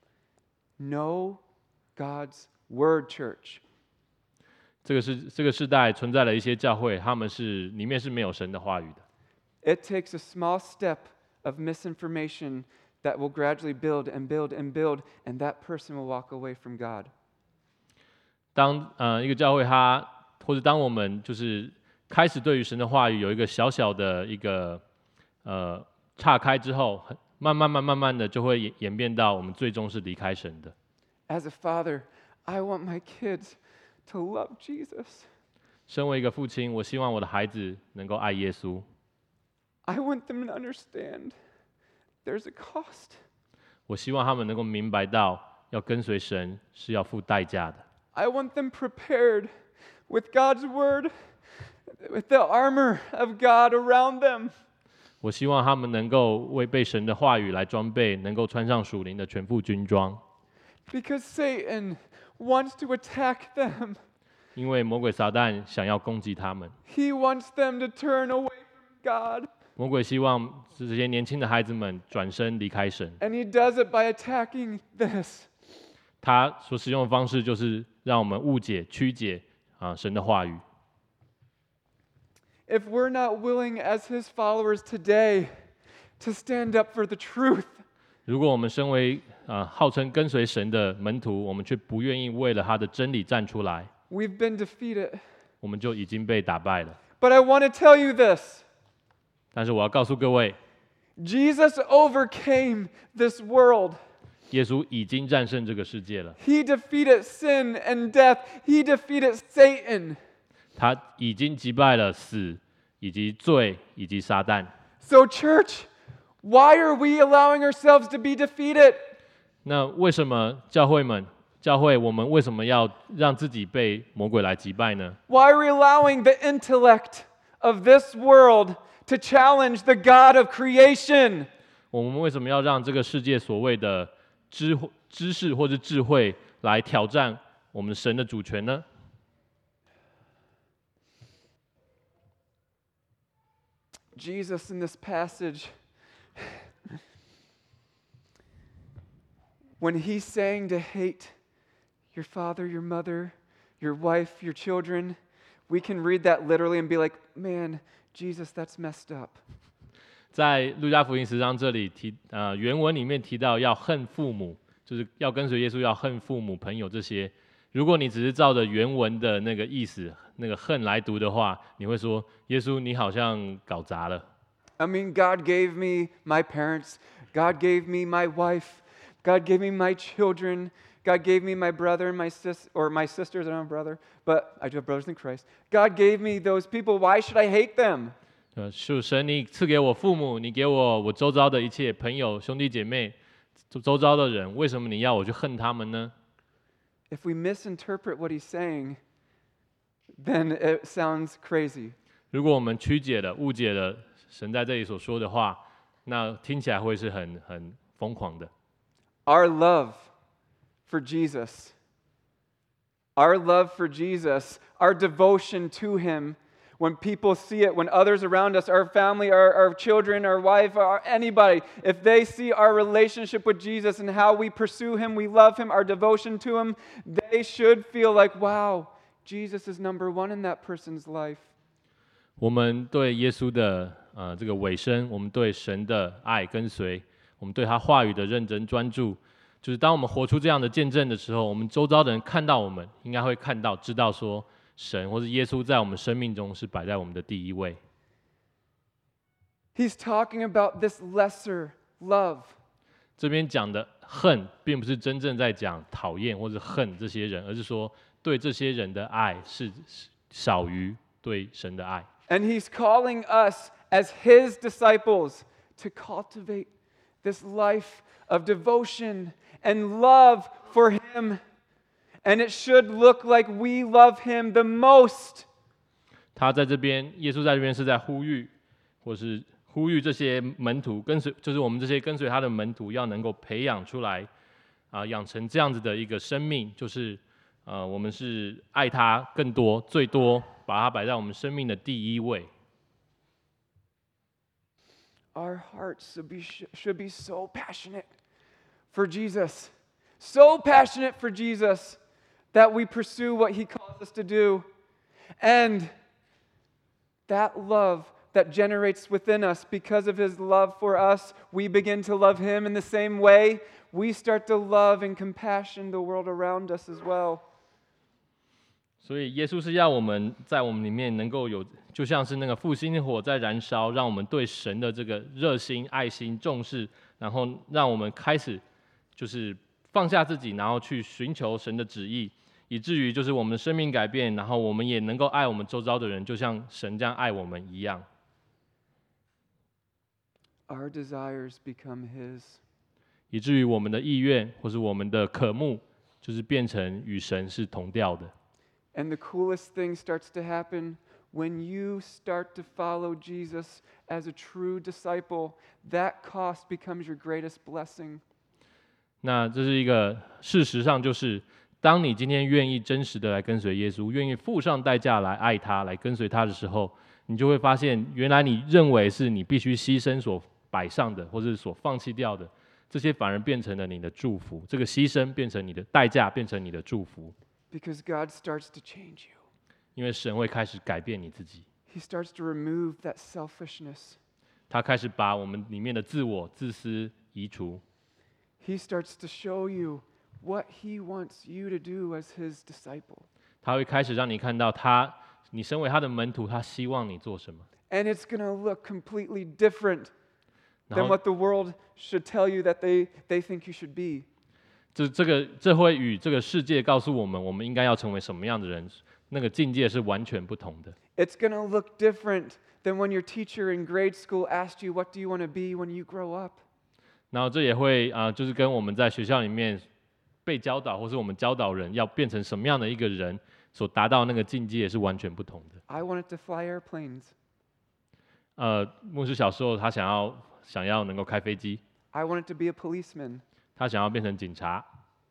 Know God's word, church. 这个世代存在了一些教会，他们里面是没有神的话语的。 It takes a small step of misinformation that will gradually build and build and build, and that person will walk away from God. 当一个教会或者当我们就是开始对于神的话语有一个小小的一个岔开之后，慢慢的就会演变到我们最终是离开神的。 As a father, I want my kids to love Jesus. 身为一个父亲，我希望我的孩子能够爱耶稣。 I want them to understand there's a cost. 我希望他们能够明白到，要跟随神是要付代价的。 I want them prepared with God's word, with the armor of God around them. 我希望他们能够被神的话语来装备，能够穿上属灵的全副军装。 Because Satan wants to attack them. 因为魔鬼撒旦想要攻击他们， He wants them to turn away from God. 魔鬼希望这些年轻的孩子们转身离开神。 And he does it by attacking this. 他所使用的方式就是让我们误解、曲解神的话语。 If we're not willing as his followers today to stand up for the truth, 如果我们身为号称跟随神的门徒，我们却不愿意为了他的真理站出来， we've been defeated. 我们就已经被打败了。 But I want to tell you this. 但是我要告诉各位， Jesus overcame this world. 耶稣已经战胜这个世界了， He defeated sin and death. He defeated Satan. 他已经击败了死，以及罪，以及撒旦。 So, church, why are we allowing ourselves to be defeated? 那为什么教会我们为什么要让自己被魔鬼来击败呢？ Why are we allowing the intellect of this world to challenge the God of creation? 我们为什么要让这个世界所谓的知识或者智慧来挑战我们神的主权呢？ Jesus in this passage, when he's saying to hate your father, your mother, your wife, your children, we can read that literally and be like, man, Jesus, that's messed up. 在路加福音10章这里原文里面提到要恨父母，就是要跟随耶稣，要恨父母、朋友这些。如果你只是照着原文的那个意思、那个恨来读的话，你会说耶稣你好像搞砸了。 I mean, God gave me my parents. God gave me my wife. God gave me my children. God gave me my brother and my sisters. I don't have a brother, but I do have brothers in Christ. God gave me those people. Why should I hate them? 是神，你赐给我父母，你给我周遭的一切朋友、兄弟姐妹，周遭的人，为什么你要我去恨他们呢？ If we misinterpret what he's saying, then it sounds crazy. 如果我们曲解了、误解了神在这里所说的话，那听起来会是很疯狂的。 Our love for Jesus, our devotion to him, when people see it, when others around us, our family, our children, our wife, anybody, if they see our relationship with Jesus and how we pursue him, we love him, our devotion to him, they should feel like, wow, Jesus is number one in that person's life. 我们对耶稣的这个尾声，我们对神的爱跟随，我们对他话语的认真专注，就是当我们活出这样的见证的时候，我们周遭的人看到我们，应该会看到、知道说，神或是耶稣在我们生命中是摆在我们的第一位。 He's talking about this lesser love. 这边讲的恨，并不是真正在讲讨厌或者恨这些人，而是说对这些人的爱是少于对神的爱。 And he's calling us as his disciples to cultivate this life of devotion and love for him. And it should look like we love him the most. 他在这边，耶稣在这边是在呼吁，或是呼吁这些门徒跟随，就是我们这些跟随他的门徒，要能够培养出来，养成这样子的一个生命，就是我们是爱他更多、最多，把他摆在我们生命的第一位。 Our hearts should be so passionate for Jesus, so passionate for Jesus that we pursue what he calls us to do. And that love that generates within us because of his love for us, we begin to love him in the same way. We start to love and compassion the world around us as well. 所以耶稣是要我们在我们里面能够有，就像是那个复兴的火在燃烧，让我们对神的这个热心、爱心、重视，然后让我们开始就是放下自己，然后去寻求神的旨意，以至于就是我们的生命改变，然后我们也能够爱我们周遭的人，就像神这样爱我们一样。 Our desires become his. 以至于我们的意愿或是我们的渴慕，就是变成与神是同调的。 And the coolest thing starts to happen when you start to follow Jesus as a true disciple. That cost becomes your greatest blessing. 那这是一个事实上，就是当你今天愿意真实的来跟随耶稣，愿意付上代价来爱他、来跟随他的时候，你就会发现，原来你认为是你必须牺牲所摆上的，或是所放弃掉的，这些反而变成了你的祝福。这个牺牲变成你的代价，变成你的祝福。 Because God starts to change you. 因为神会开始改变你自己， He starts to remove that selfishness. 他开始把我们里面的自我、自私移除。 He starts to show you what he wants you to do as his disciple. 他会开始让你看到你身为他的门徒，他希望你做什么。 And it's going to look completely different 然 than 后 what the world should tell you that they think you should be. 这会与这个世界告诉我们，我们应该要成为什么样的人，那个境界是完全不同的。 It's going to look different than when your teacher in grade school asked you, what do you want to be when you grow up? 然后这也会就是跟我们在学校里面被教导，或是我们教导人要变成什么样的一个人，所达到那个境界是完全不同的。 I wanted to fly airplanes. 牧师小时候他想要能够开飞机， I wanted to be a policeman. 他想要变成警察。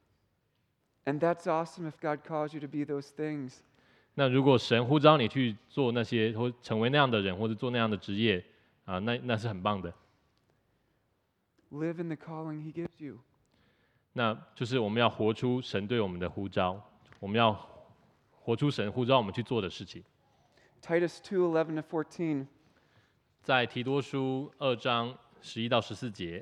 And that's awesome if God calls you to be those things. 那如果神呼召你去做那些，或成为那样的人，或者做那样的职业，那是很棒的。 Live in the calling he gives you. 那就是我们要活出神对我们的呼召，我们要活出神呼召我们去做的事情。 Titus 2:11-14. 在提多书2章11到14节。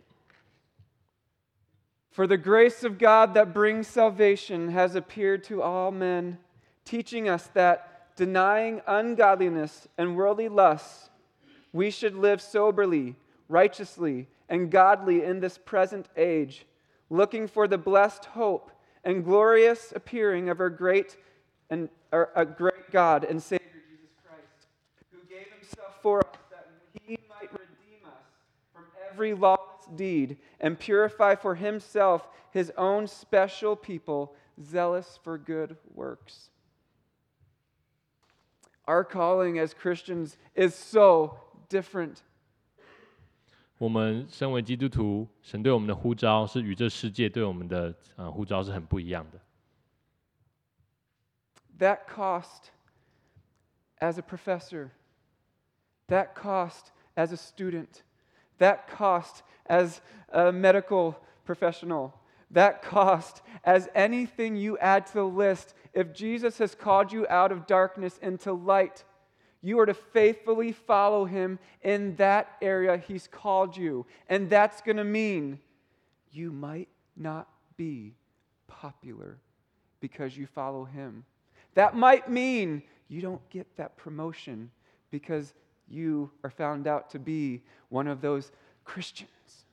For the grace of God that brings salvation has appeared to all men, teaching us that, denying ungodliness and worldly lusts, we should live soberly, righteously, and godly in this present age, looking for the blessed hope and glorious appearing of our great God and Savior Jesus Christ, who gave himself for us that he might redeem us from every lawless deed and purify for himself his own special people, zealous for good works. Our calling as Christians is so different. 我们身为基督徒，神对我们的呼召是与这世界对我们的呼召是很不一样的。 That cost as a professor, that cost as a student, that cost as a medical professional, that cost as anything you add to the list. If Jesus has called you out of darkness into light, You are to faithfully follow him in that area he's called you. And that's going to mean you might not be popular because you follow him. That might mean you don't get that promotion because you are found out to be one of those Christians.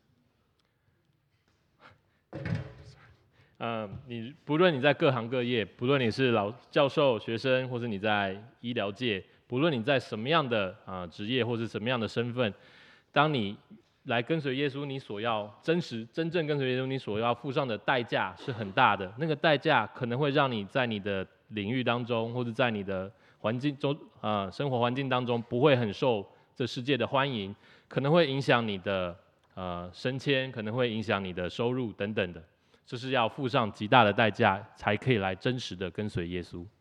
不论你在各行各业，不论你是老教授、学生，或是你在医疗界，不论你在什么样的职业或是什么样的身份，当你来跟随耶稣，你所要真正跟随耶稣，你所要付上的代价是很大的。那个代价可能会让你在你的领域当中，或者在你的环境中，生活环境当中，不会很受这世界的欢迎，可能会影响你的升迁，可能会影响你的收入等等的。这是要付上极大的代价，才可以来真实的跟随耶稣。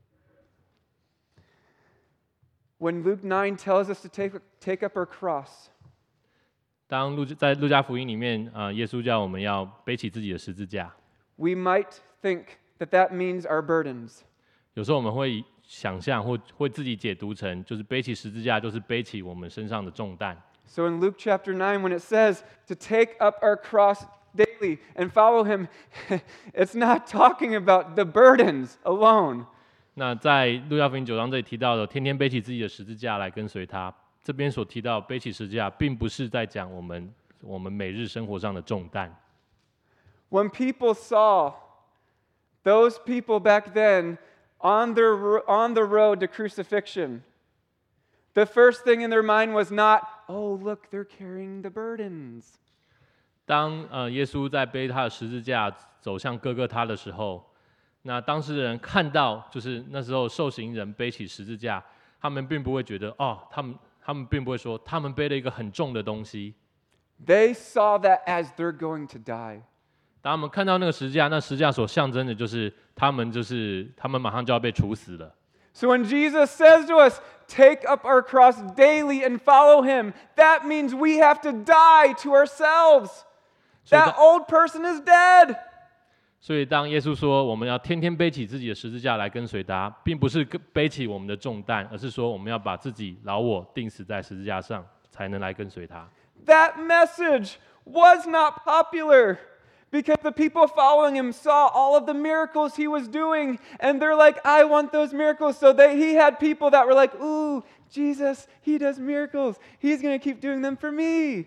When Luke 9 tells us to take up our cross, 当在路加福音里面，耶稣叫我们要背起自己的十字架。 we might think that means our burdens. 有时候我们会想象或会自己解读成，就是背起十字架就是背起我们身上的重担。 So in Luke chapter 9, when it says to take up our cross daily and follow him, it's not talking about the burdens alone. 那在路加福音9章这里提到的，天天背起自己的十字架来跟随他。这边所提到背起十字架，并不是在讲我们每日生活上的重担。 When people saw those people back then on the road to crucifixion, the first thing in their mind was not, oh, look, they're carrying the burdens. 当耶稣在背他的十字架走向哥哥他的时候，那当时的人看到，就是那时候受刑人背起十字架，他们并不会觉得他们并不会说他们背了一个很重的东西。 They saw that as they're going to die. 当他们看到那个十字架，那十字架所象征的就是他们马上就要被处死了。 So when Jesus says to us, take up our cross daily and follow him, that means we have to die to ourselves. That old person is dead. 所以当耶稣说我们要天天背起自己的十字架来跟随他，并不是背起我们的重担，而是说我们要把自己老我钉死在十字架上，才能来跟随他。 That message was not popular because the people following him saw all of the miracles he was doing, and they're like, I want those miracles. So he had people that were like, ooh, Jesus, he does miracles. He's going to keep doing them for me.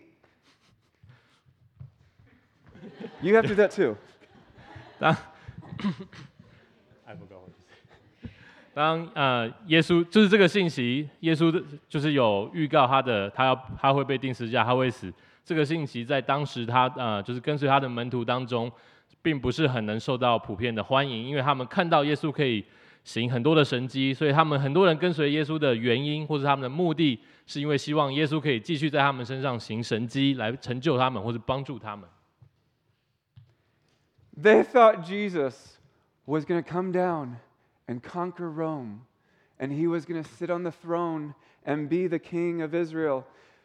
You have to do that too. 当耶稣就是这个信息，耶稣就是有预告他会被钉十字架，他会死。这个信息在当时他就是跟随他的门徒当中，并不是很能受到普遍的欢迎，因为他们看到耶稣可以行很多的神迹，所以他们很多人跟随耶稣的原因或是他们的目的，是因为希望耶稣可以继续在他们身上行神迹，来成就他们或是帮助他们。 They thought Jesus was going to come down and conquer Rome, and he was going to sit on the throne and be the king of Israel.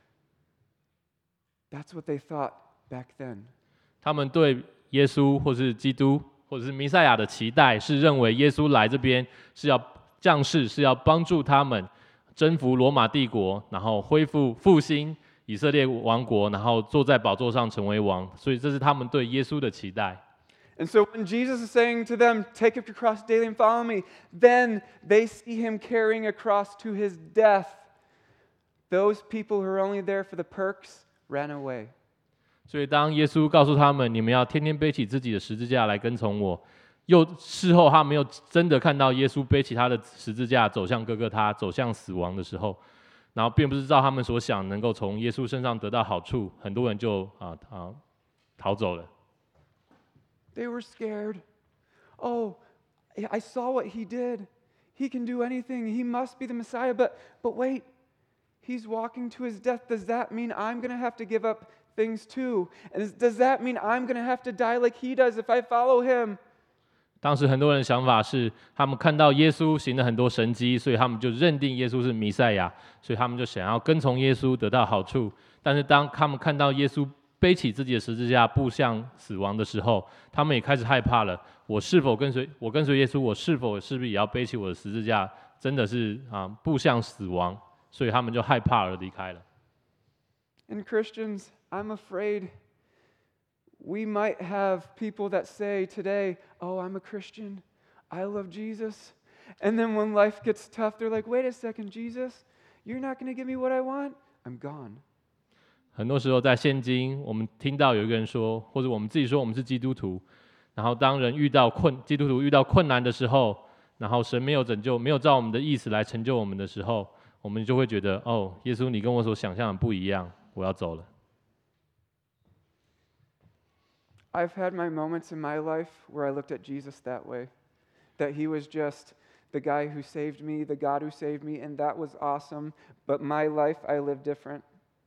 That's what they thought back then. 他们对耶稣或是基督或者是弥赛亚的期待，是认为耶稣来这边是要降世，是要帮助他们征服罗马帝国，然后复兴以色列王国，然后坐在宝座上成为王。所以这是他们对耶稣的期待。 And so when Jesus is saying to them, take up your cross daily and follow me, then they see him carrying a cross to his death. Those people who are only there for the perks ran away. 所以当耶稣告诉他们，你们要天天背起自己的十字架来跟从我，又事后他没有真的看到耶稣背起他的十字架走向哥哥他，走向死亡的时候，然后并不是照他们所想能够从耶稣身上得到好处，很多人就逃走了。 They were scared. Oh, I saw what he did. He can do anything. He must be the Messiah. But wait, he's walking to his death. Does that mean I'm going to have to give up things too? And does that mean I'm going to have to die like he does if I follow him? 当时很多人的想法是，他们看到耶稣行了很多神迹，所以他们就认定耶稣是弥赛亚，所以他们就想要跟从耶稣得到好处。但是当他们看到耶稣背起自己的十字架步向死亡的时候，他们也开始害怕了。我跟随耶稣，我是不是也要背起我的十字架真的是步向死亡，所以他们就害怕而离开了。 And Christians, I'm afraid we might have people that say today, "Oh, I'm a Christian. I love Jesus." And then when life gets tough, they're like, "Wait a second, Jesus, you're not going to give me what I want? I'm gone." 很多时候在现今，我们听到有一个人说，或者我们自己说我们是基督徒，然后当人基督徒遇到困难的时候，然后神没有拯救，没有照我们的意思来成就我们的时候，我们就会觉得，哦，耶稣你跟我所想象的不一样，我要走了。 I've had my moments in my life where I looked at Jesus that way, that he was just the guy who saved me, the God who saved me, and that was awesome, but my life, I live different.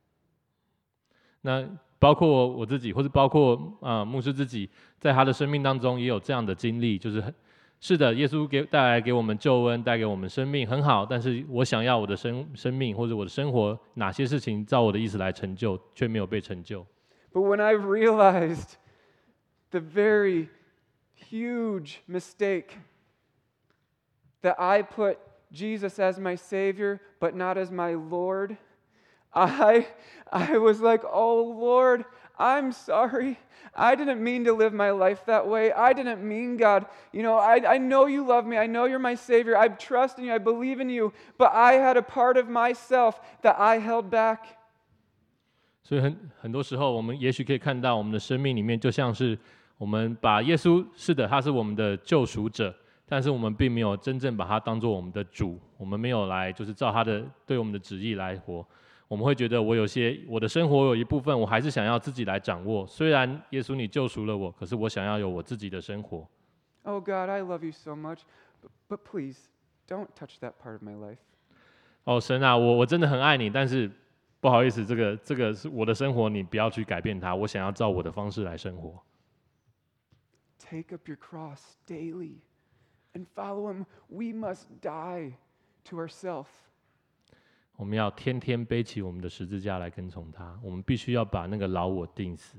那包括我自己，或者包括牧师自己，在他的生命当中也有这样的经历，就是是的，耶稣带来给我们救恩，带给我们生命很好，但是我想要我的生命或者我的生活哪些事情照我的意思来成就，却没有被成就。 But when I've realized the very huge mistake that I put Jesus as my Savior, but not as my Lord, I was like, "Oh Lord, I'm sorry. I didn't mean to live my life that way. I didn't mean, God. I know you love me. I know you're my Savior. I trust in you. I believe in you. But I had a part of myself that I held back." 所以很多时候，我们也许可以看到我们的生命里面，就像是我们把耶稣，是的，他是我们的救赎者，但是我们并没有真正把他当作我们的主，我们没有来就是照他的对我们的旨意来活。我们会觉得我的生活有一部分我还是想要自己来掌握，虽然耶稣你救赎了我，可是我想要有我自己的生活。 Oh God, I love you so much, but please don't touch that part of my life. 哦，神啊，我真的很爱你，但是不好意思，这个是我的生活，你不要去改变它，我想要照我的方式来生活。 Take up your cross daily and follow him. We must die to ourselves. 我们要天天背起我们的十字架来跟从他，我们必须要把那个老我钉死。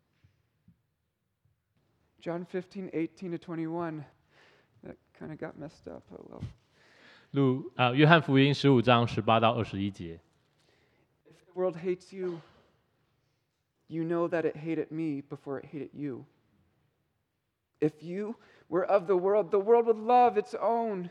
John 15:18-21. That kind of got messed up. Oh well. 约翰福音15章18到21节。 If the world hates you, you know that it hated me before it hated you. If you were of the world would love its own.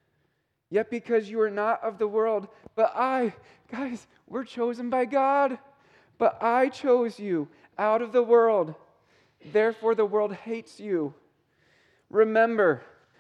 Yet because you are not of the world, but guys, we're chosen by God. But I chose you out of the world. Therefore the world hates you. Remember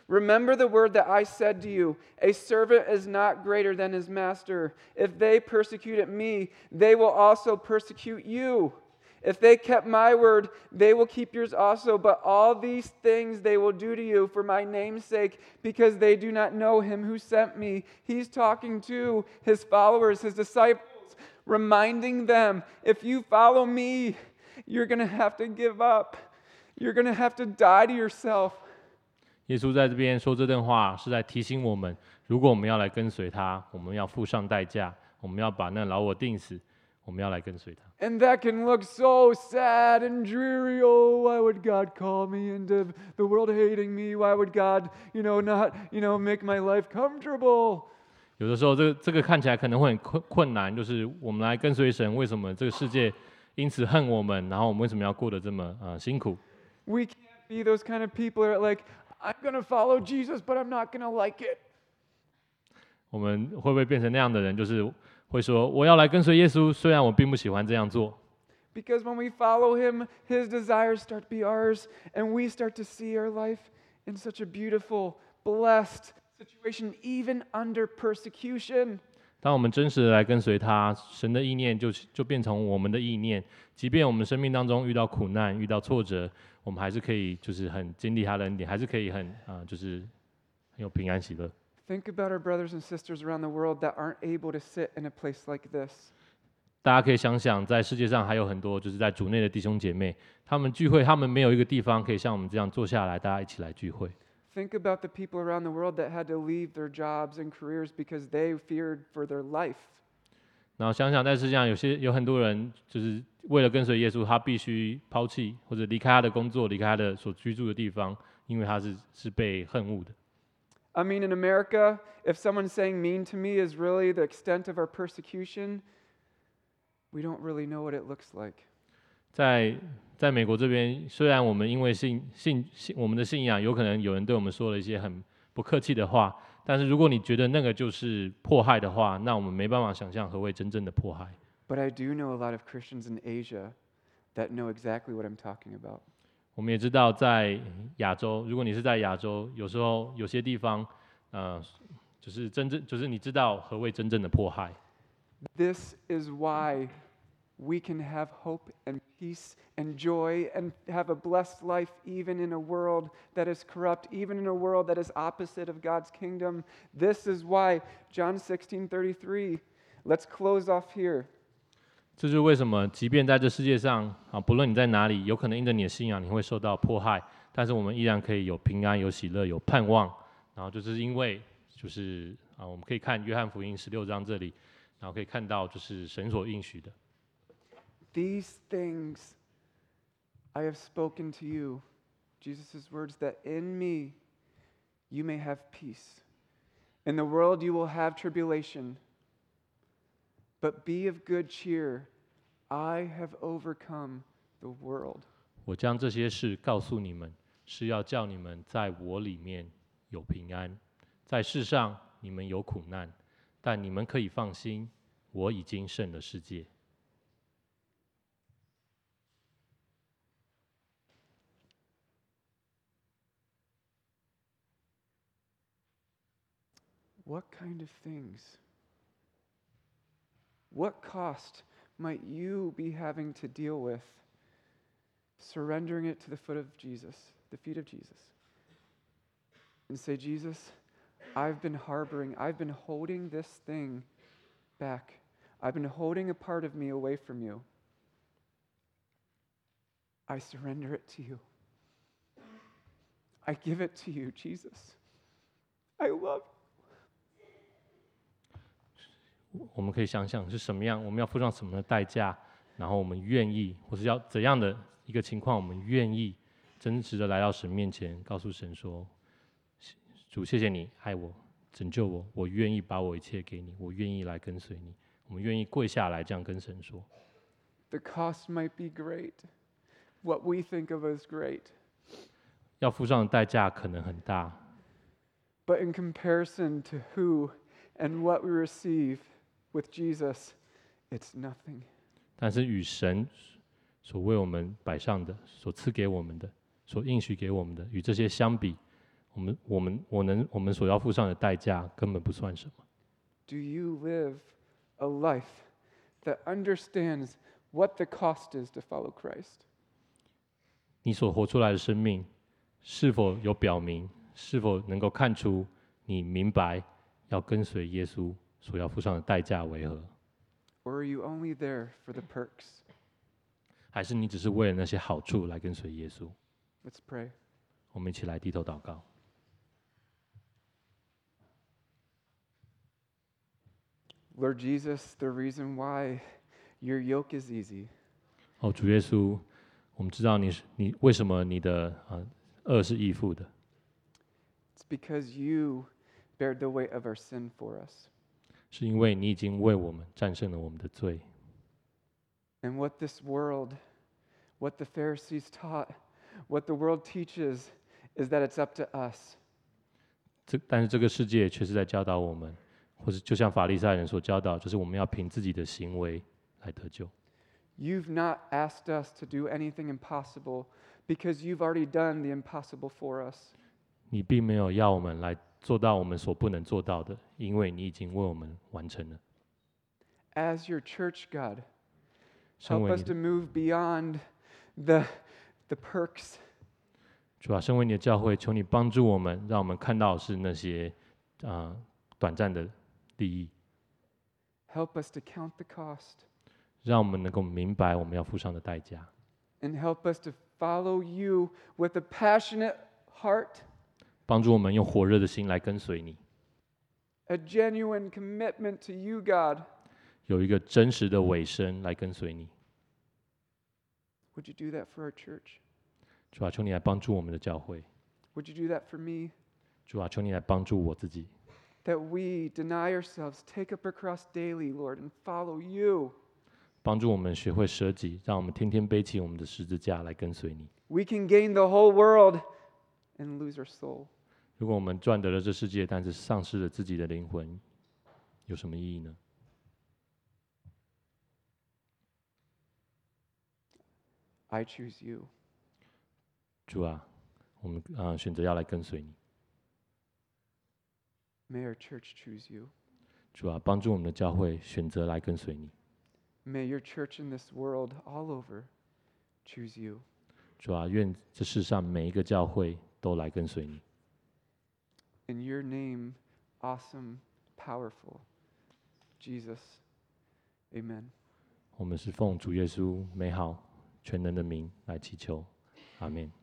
the word that I said to you. A servant is not greater than his master. If they persecuted me, they will also persecute you. If they kept my word, they will keep yours also. But all these things they will do to you for my name's sake, because they do not know him who sent me. He's talking to his followers, his disciples, reminding them, if you follow me, you're going to have to give up. You're going to have to die to yourself. 耶稣在这边说这段话，是在提醒我们，如果我们要来跟随他，我们要付上代价，我们要把那老我钉死。我们要来跟随他。 And that can look so sad and dreary. Oh, why would God call me into the world hating me? Why would God, not, make my life comfortable? 有的时候，这个看起来可能会很困难，就是我们来跟随神，为什么这个世界因此恨我们？然后我们为什么要过得这么辛苦 ？We can't be those kind of people that are like, I'm going to follow Jesus, but I'm not going to like it. 我们会不会变成那样的人？就是会说我要来跟随耶稣，虽然我并不喜欢这样做。 Because when we follow him, his desires start to be ours, and we start to see our life in such a beautiful, blessed situation, even under persecution. 当我们真实的来跟随他，神的意念就变成我们的意念。即便我们生命当中遇到苦难、遇到挫折，我们还是可以就是很经历他的恩典，还是可以就是很有平安喜乐。 Think about our brothers and sisters around the world that aren't able to sit in a place like this. 大家可以想想，在世界上还有很多就是在主内的弟兄姐妹，他们聚会，他们没有一个地方可以像我们这样坐下来，大家一起来聚会。 Think about the people around the world that had to leave their jobs and careers because they feared for their life. 然后想想，在世界上有很多人，就是为了跟随耶稣，他必须抛弃或者离开他的工作，离开他的所居住的地方，因为他是被恨恶的。 I mean, in America, if someone saying mean to me is really the extent of our persecution, we don't really know what it looks like. 在美国这边，虽然我们因为我们的信仰，有可能有人对我们说了一些很不客气的话，但是如果你觉得那个就是迫害的话，那我们没办法想象何谓真正的迫害。 But I do know a lot of Christians in Asia that know exactly what I'm talking about. 我们也知道，在亚洲，如果你是在亚洲，有时候有些地方，就是你知道何谓真正的迫害。 This is why we can have hope and peace and joy and have a blessed life even in a world that is corrupt, even in a world that is opposite of God's kingdom. This is why John 16:33. Let's close off here. 这就是为什么，即便在这世界上不论你在哪里，有可能因着你的信仰你会受到迫害，但是我们依然可以有平安、有喜乐、有盼望。然后就是因为我们可以看约翰福音16章这里，然后可以看到就是神所应许的。 These things I have spoken to you, Jesus' words, that in me you may have peace. In the world you will have tribulation. But be of good cheer. I have overcome the world. 我将这些事告诉你们，是要叫你们在我里面有平安。在世上你们有苦难，但你们可以放心，我已经胜了世界。 What kind of things? What cost might you be having to deal with surrendering it to the feet of Jesus, and say, Jesus, I've been holding this thing back. I've been holding a part of me away from you. I surrender it to you. I give it to you, Jesus. I love you. 我们可以想想是什么样，我们要付上什么的代价，然后我们愿意，或是要怎样的一个情况，我们愿意真实的来到神面前，告诉神说：“主，谢谢你爱我，拯救我，我愿意把我一切给你，我愿意来跟随你。”我们愿意跪下来，这样跟神说。 The cost might be great. What we think of as great. 要付上的代价可能很大。 But in comparison to who and what we receive with Jesus, it's nothing. 但是与神所为我们摆上的、所赐给我们的、所应许给我们的，与这些相比，我们所要付上的代价根本不算什么。 Do you live a life that understands what the cost is to follow Christ? 你所活出来的生命，是否有表明？是否能够看出你明白要跟随耶稣所要付上的代价为何？ Or are you only there for the perks? 还是你只是为了那些好处来跟随耶稣？ Let's pray. 我们一起来低头祷告。 Lord Jesus, the reason why your yoke is easy. 主耶稣，我们知道你为什么你的恶是义父的？ It's because you bared the weight of our sin for us. 是因为你已经为我们战胜了我们的罪。 And what this world, what the Pharisees taught, what the world teaches is that it's up to us. 但是这个世界却是在教导我们，或是就像法利赛人所教导，就是我们要凭自己的行为来得救。 You've not asked us to do anything impossible because you've already done the impossible for us. 你并没有要我们来做到我们所不能做到的，因为你已经为我们完成了。 As your church, God, 身 help 为 us 你 to move beyond the perks. 主啊，身为你的教会，求你帮助我们，让我们看到是那些短暂的利益， Help us to count the cost 让我们能够明白我们要付上的代价， and help us to follow you with a passionate heart, 帮助我们用火热的心来跟随你， a genuine commitment to you, God. 有一个真实的尾声来跟随你。 Would you do that for our church? 主啊，求你来帮助我们的教会， Would you do that for me? 主啊，求你来帮助我自己， that we deny ourselves, take up our cross daily, Lord, and follow you. 帮助我们学会舍己，让我们天天背起我们的十字架来跟随你。 We can gain the whole world and lose our soul. 如果我们赚得了这世界，但是丧失了自己的灵魂，有什么意义呢？ I choose you. 主啊，我们选择要来跟随你。 May our church choose you. 主啊，帮助我们的教会选择来跟随你。 May your church in this world all over choose you. 主啊，愿这世上每一个教会都来跟随你。 In your name, awesome, powerful, Jesus. Amen. 我们是奉主耶稣美好全能的名来祈求，阿门。